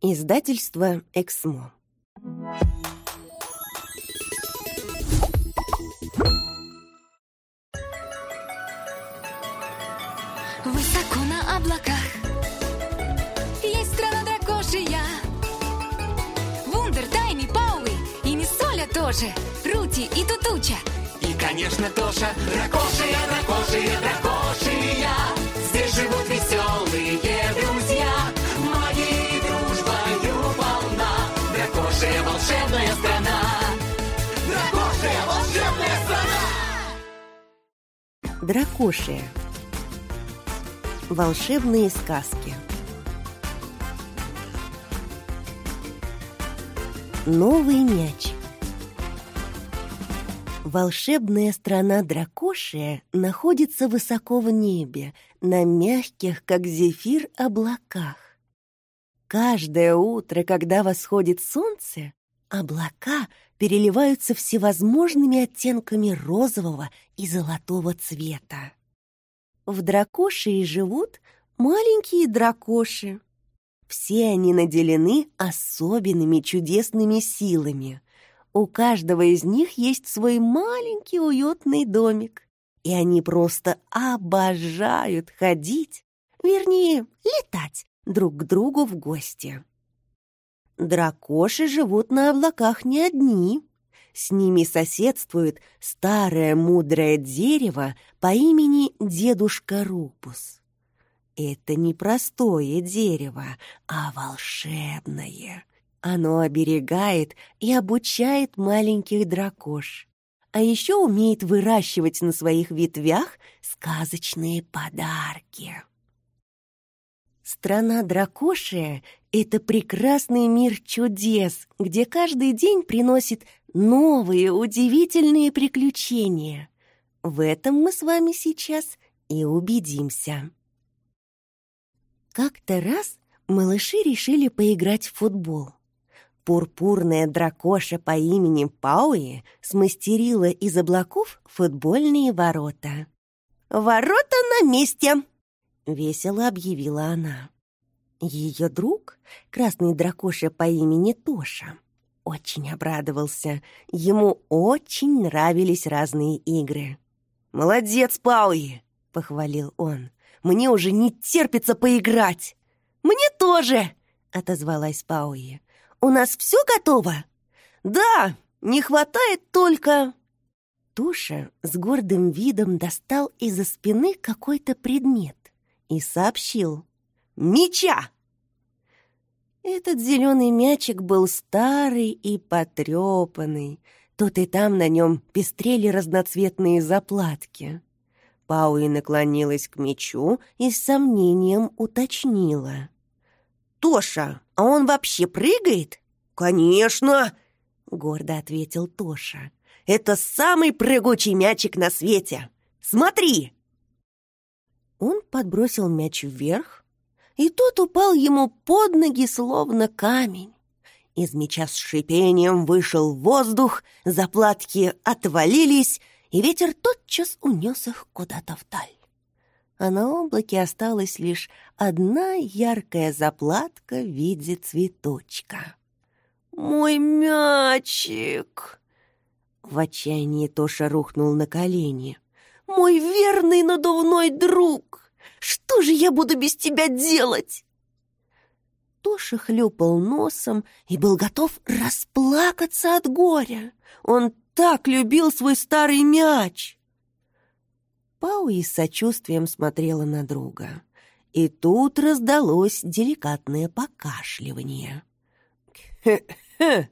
Издательство «Эксмо». Высоко на облаках есть страна дракошия. Вундер, Тайни, Пауи и Миссоля тоже, Рути и Тутуча. И, конечно, Тоша. Дракошия, дракошия, дракошия. Здесь живут веселые друзья. Магией и дружбою полна. Дракошия, волшебная страна. Дракошия, волшебная страна. Дракошия. Волшебные сказки. Новый мячик. Волшебная страна Дракошия находится высоко в небе, на мягких, как зефир, облаках. Каждое утро, когда восходит солнце, облака переливаются всевозможными оттенками розового и золотого цвета. В Дракошии живут маленькие дракоши. Все они наделены особенными чудесными силами. У каждого из них есть свой маленький уютный домик. И они просто обожают ходить, вернее, летать друг к другу в гости. Дракоши живут на облаках не одни. С ними соседствует старое мудрое дерево по имени Дедушка Рубус. Это не простое дерево, а волшебное. Оно оберегает и обучает маленьких дракош, а еще умеет выращивать на своих ветвях сказочные подарки. Страна Дракошия — это прекрасный мир чудес, где каждый день приносит новые удивительные приключения. В этом мы с вами сейчас и убедимся. Как-то раз малыши решили поиграть в футбол. Пурпурная дракоша по имени Пауи смастерила из облаков футбольные ворота. «Ворота на месте!» — весело объявила она. Ее друг, красный дракоша по имени Тоша, очень обрадовался. Ему очень нравились разные игры. «Молодец, Пауи!» — похвалил он. «Мне уже не терпится поиграть!» «Мне тоже!» — отозвалась Пауи. «У нас все готово?» «Да, не хватает только...» Тоша с гордым видом достал из-за спины какой-то предмет и сообщил: «Мяча!» Этот зеленый мячик был старый и потрепанный. Тут и там на нем пестрели разноцветные заплатки. Пауи наклонилась к мячу и с сомнением уточнила: «Тоша, а он вообще прыгает?» «Конечно!» — гордо ответил Тоша. «Это самый прыгучий мячик на свете! Смотри!» Он подбросил мяч вверх, и тот упал ему под ноги, словно камень. Из мяча с шипением вышел воздух, заплатки отвалились, и ветер тотчас унес их куда-то вдаль. А на облаке осталась лишь одна яркая заплатка в виде цветочка. «Мой мячик!» В отчаянии Тоша рухнул на колени. «Мой верный надувной друг! Что же я буду без тебя делать?» Тоша хлюпал носом и был готов расплакаться от горя. Он так любил свой старый мяч. Пауи с сочувствием смотрела на друга. И тут раздалось деликатное покашливание. «Хе-хе!»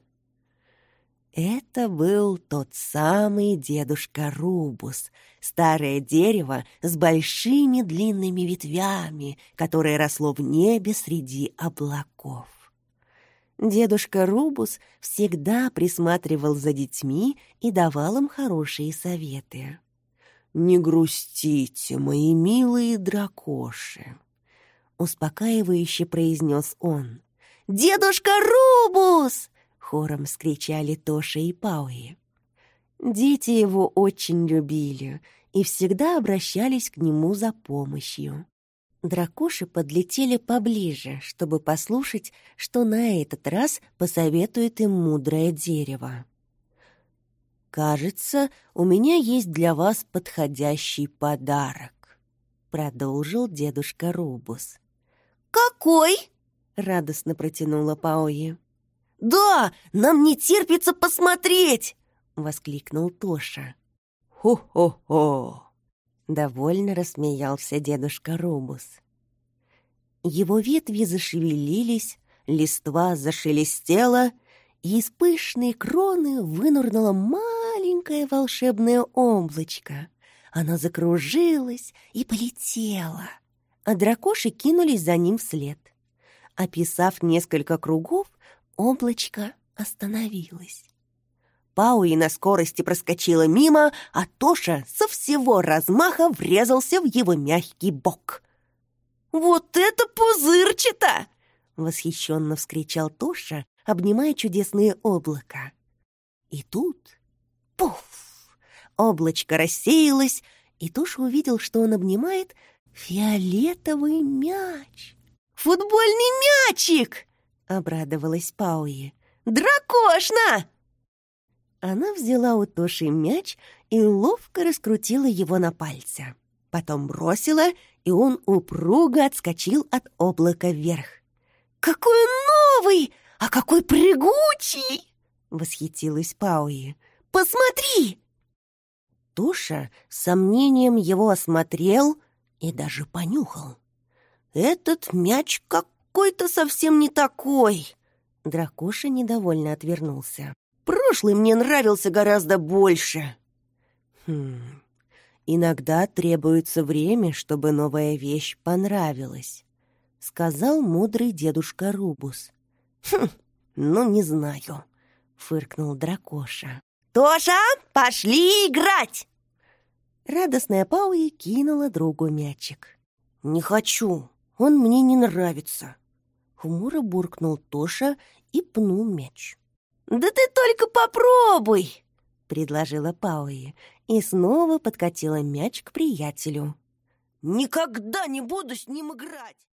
Это был тот самый Дедушка Рубус, старое дерево с большими длинными ветвями, которое росло в небе среди облаков. Дедушка Рубус всегда присматривал за детьми и давал им хорошие советы. «Не грустите, мои милые дракоши», — успокаивающе произнес он. «Дедушка Рубус!» — хором вскричали Тоша и Пауи. Дети его очень любили и всегда обращались к нему за помощью. Дракоши подлетели поближе, чтобы послушать, что на этот раз посоветует им мудрое дерево. «Кажется, у меня есть для вас подходящий подарок», — продолжил дедушка Рубус. «Какой?» — радостно протянула Пауи. «Да, нам не терпится посмотреть!» — воскликнул Тоша. «Хо-хо-хо!» — довольно рассмеялся дедушка Рубус. Его ветви зашевелились, листва зашелестела, и из пышной кроны вынырнуло маленькое волшебное облачко. Оно закружилось и полетело, а дракоши кинулись за ним вслед. Описав несколько кругов, облачко остановилось. Пауи на скорости проскочила мимо, а Тоша со всего размаха врезался в его мягкий бок. «Вот это пузырчато!» — восхищенно вскричал Тоша, обнимая чудесное облако. И тут — пуф! Облачко рассеялось, и Тоша увидел, что он обнимает фиолетовый мяч. «Футбольный мячик!» — обрадовалась Пауи. «Дракошна!» Она взяла у Тоши мяч и ловко раскрутила его на пальце. Потом бросила, и он упруго отскочил от облака вверх. «Какой он новый! А какой прыгучий!» — восхитилась Пауи. «Посмотри!» Тоша с сомнением его осмотрел и даже понюхал. «Этот мяч какой-то совсем не такой!» Дракоша недовольно отвернулся. «Прошлый мне нравился гораздо больше!» «Иногда требуется время, чтобы новая вещь понравилась», — сказал мудрый дедушка Рубус. «Ну, не знаю», — фыркнул Дракоша. «Тоша, пошли играть!» Радостная Пауи кинула другу мячик. «Не хочу, он мне не нравится», — хмуро буркнул Тоша и пнул мяч. «Да ты только попробуй!» — предложила Пауи и снова подкатила мяч к приятелю. «Никогда не буду с ним играть!»